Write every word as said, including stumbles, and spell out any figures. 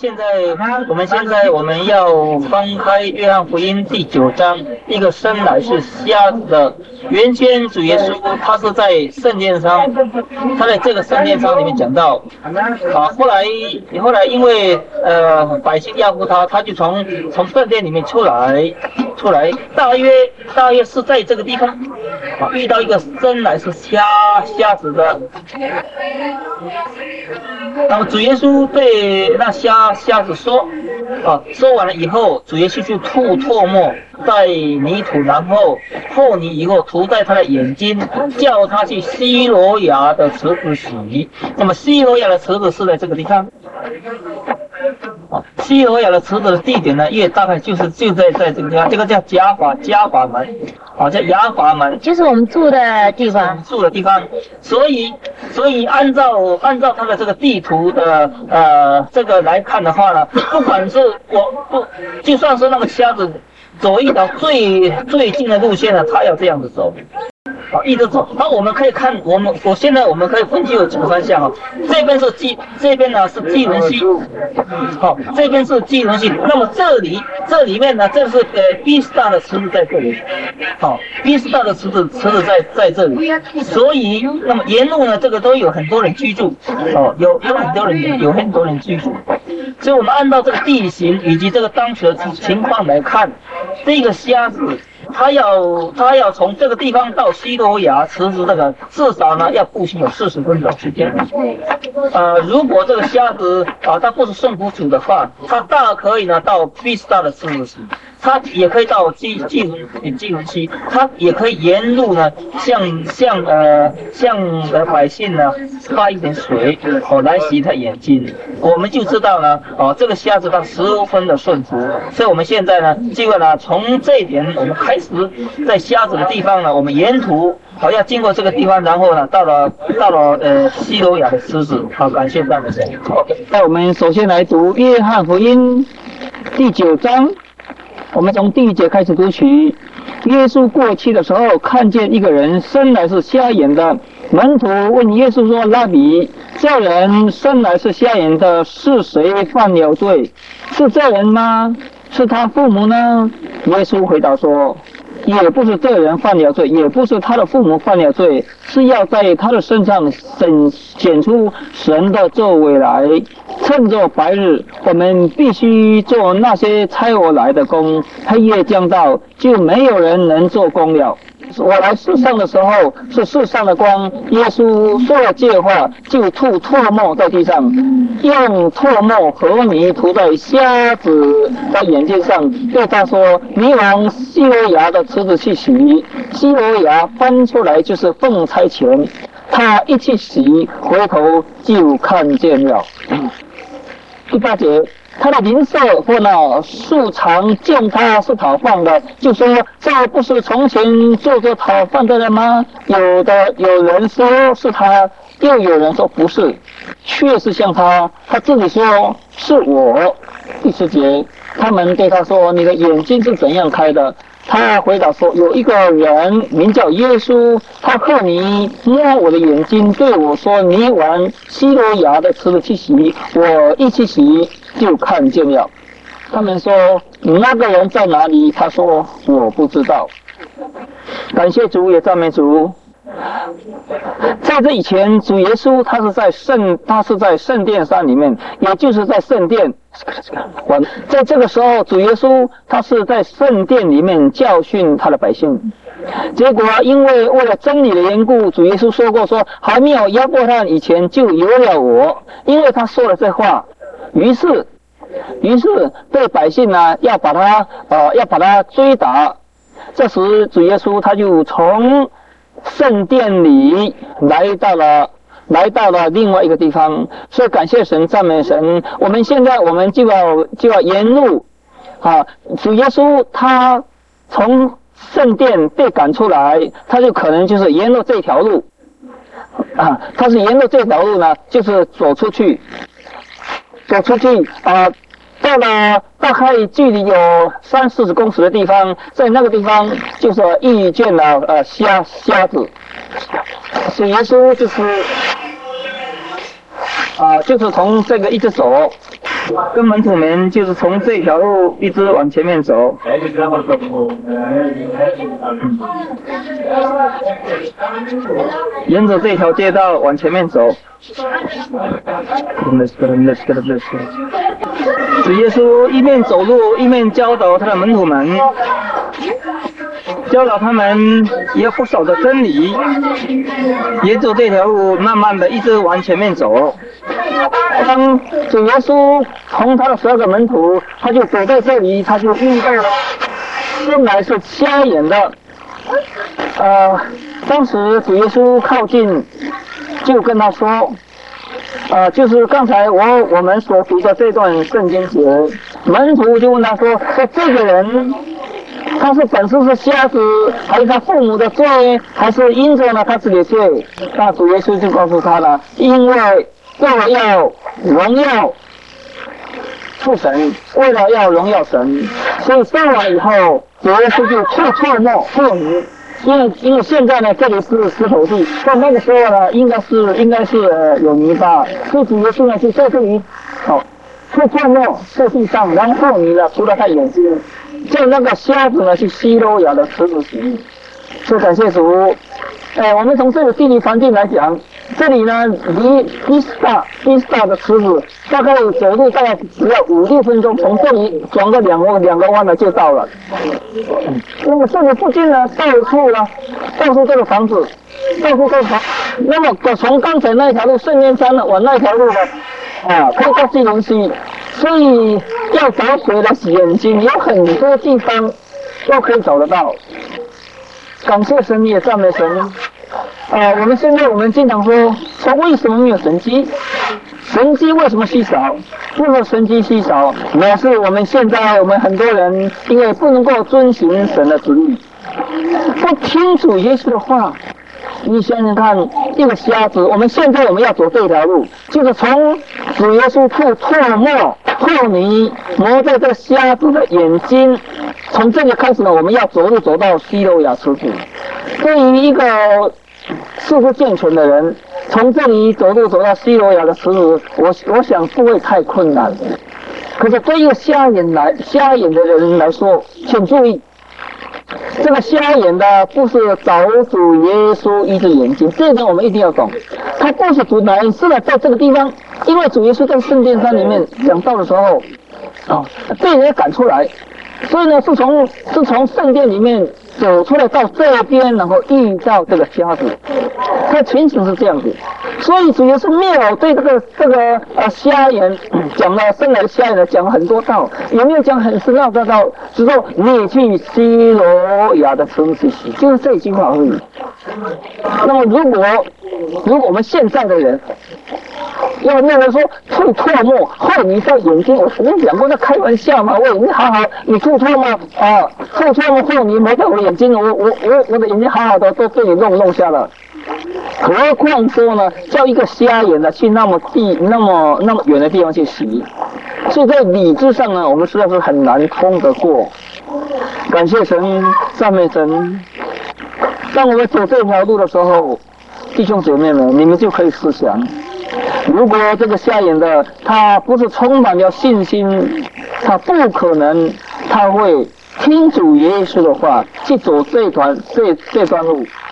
现在，我们现在我们要翻开约翰福音第九章，一个生来是瞎子的。原先主耶稣他是在圣殿上，他在这个圣殿上里面讲到，啊，后来后来因为呃百姓压迫他，他就从从圣殿里面出来，出来大约大约是在这个地方，啊，遇到一个生来是瞎瞎子的。那么主耶稣对那瞎瞎子说，啊，说完了以后，主耶稣就吐唾沫在泥土，然后和泥以后涂在他的眼睛，叫他去西罗亚的池子洗。那么西罗亚的池子是在这个地方。啊，西罗亚的池子的地点呢，也大概就是就在在这个地方，这个叫加法加法门，啊，叫雅法门， 就是我们住的地方， 住的地方。所以，所以按照按照他的这个地图的呃这个来看的话呢，不管是我不，就算是那个瞎子走一条最最近的路线呢，他要这样子走。好，一直走。那我们可以看，我们我现在我们可以分析有几个方向啊。这边是基，这边呢是基伦溪，好，这边是基伦溪。那么这里这里面呢，这是呃 B 斯大的池子在这里，好 ，B 斯大的池子池子在在这里。所以，那么沿路呢，这个都有很多人居住，哦，有有很多人有很多人居住。所以我们按照这个地形以及这个当时的情况来看，这个瞎子。他要他要从这个地方到西罗亚池子，这个至少呢要步行有四十分钟时间。呃，如果这个瞎子啊，他不是顺服主的话，他大可以呢到比斯大的池子，他也可以到基基伦基伦溪，他也可以沿路呢向向呃向呃百姓呢发一点水，哦来洗他眼睛。我们就知道呢，哦这个瞎子他十分的顺服，所以我们现在呢，这个呢从这一点我们开始。在瞎子的地方呢，我们沿途好要经过这个地方，然后呢，到了到了呃西罗亚的池子。好，感谢赞美神。那我们首先来读约翰福音第九章，我们从第一节开始读起。耶稣过去的时候，看见一个人生来是瞎眼的，门徒问耶稣说：“拉比，这人生来是瞎眼的，是谁犯了罪？是这人吗？是他父母呢？”耶稣回答说：“也不是这人犯了罪，也不是他的父母犯了罪，是要在他的身上显显出神的作为来。趁着白日，我们必须做那些差我来的工；黑夜将到，就没有人能做工了。我来世上的时候是世上的光。”耶稣说了这话，就吐唾沫在地上，用唾沫和泥涂在瞎子的眼睛上，对他说：“你往西罗亚的池子去洗。”西罗亚翻出来就是奉差遣，他一去洗，回头就看见了。第八节。他的邻舍或呢素常见他是讨饭的，就说：“这不是从前做着讨饭的人吗？”有的有人说是他，又有人说不是，确实像他。他自己说是我。第十节，他们对他说：“你的眼睛是怎样开的？”他回答说：“有一个人名叫耶稣，他和你摸我的眼睛，对我说：你往西罗亚的池子去洗。我一去洗，就看见了。”他们说：“那个人在哪里？”他说：“我不知道。”感谢主，也赞美主。在这以前，主耶稣他是在圣，他是在圣殿山里面，也就是在圣殿。在这个时候，主耶稣他是在圣殿里面教训他的百姓。结果因为为了真理的缘故，主耶稣说过说，还没有亚伯拉罕以前就有了我。因为他说了这话，于是于是对百姓呢要把他呃要把他追打。这时主耶稣他就从圣殿里来到了来到了另外一个地方，所以感谢神，赞美神。我们现在我们就要就要沿路啊，主耶稣他从圣殿被赶出来，他就可能就是沿路这条路啊，他是沿路这条路呢，就是走出去，走出去啊。到了大概距离有三四十公尺的地方，在那个地方就是遇见了呃瞎瞎子，所以耶稣就是啊，就是从这个一直走，跟门徒们就是从这条路一直往前面走。沿着这条街道往前面走。主耶稣一面走路一面教导他的门徒们，教导他们也不少的真理，沿着这条路慢慢的一直往前面走。当主耶稣从他的十二个门徒，他就走在这里，他就遇到了生来是瞎眼的。呃，当时主耶稣靠近，就跟他说，呃，就是刚才我我们所读的这段圣经节，门徒就问他说，说这个人他是本身是瞎子，还是他父母的罪，还是因着呢他自己的罪？那主耶稣就告诉他了，因为为了要荣耀父神，为了要荣耀神，所以说完以后，主耶稣就吐唾沫破泥。因为因为现在呢，这里是石头地，在那个时候呢，应该是应该是呃有泥巴，所以主耶稣呢就在这里，好，吐唾沫在地上，然后破泥呢涂到他眼睛，叫那个瞎子呢去西罗亚的池子洗。所以感谢主，哎，我们从这个地理环境来讲，这里呢离比斯大比斯大的池子大概走路大概只要五六分钟，从这里转个两个两个弯呢就到了。那么这里附近呢，到处呢，到处这个房子，到处这个房。那么从刚才那条路圣殿山呢，往那条路呢，啊，可以到基隆西，所以要找水来洗眼睛，有很多地方都可以找得到。感谢神，也赞美神。呃，我们现在我们经常说，说为什么没有神迹？神迹为什么稀少？不是神迹稀少，乃是我们现在我们很多人因为不能够遵循神的旨意，不听主耶稣的话。你想想看，一个瞎子，我们现在我们要走这条路，就是从主耶稣吐唾沫、破泥磨在这瞎子的眼睛，从这里开始呢，我们要走路走到西罗亚池子。对于一个四肢健全的人，从这里走路走到西罗亚的池子，我我想不会太困难。可是对一个瞎眼来瞎眼的人来说，请注意。这个瞎眼的不是找主耶稣医治眼睛，这一点我们一定要懂。他不是主乃是呢，在这个地方，因为主耶稣在圣殿山里面讲道的时候，啊，被人赶出来，所以呢是从是从圣殿里面走出来到这边，然后遇到这个瞎子，他情形是这样子。所以主耶稣没有对这个这个呃瞎眼讲了生来的瞎眼的讲了很多道，有没有讲很深奥的道？只说你去西罗亚的池子去洗，就是这一句话而已。那么如果如果我们现在的人要认为说吐唾沫后泥在眼睛，我曾经讲过在开玩笑嘛，喂，你好好，你吐唾沫啊，吐唾沫后泥抹在我的眼睛，我我我我的眼睛好好的都被你弄弄瞎了。何况说呢，叫一个瞎眼的去那么地那么那么远的地方去洗，所以在理智上呢，我们实在是很难通得过。感谢神，赞美神。当我们走这条路的时候，弟兄姐妹们，你们就可以思想，如果这个瞎眼的他不是充满了信心，他不可能他会听主耶稣的话去走这段这这段路。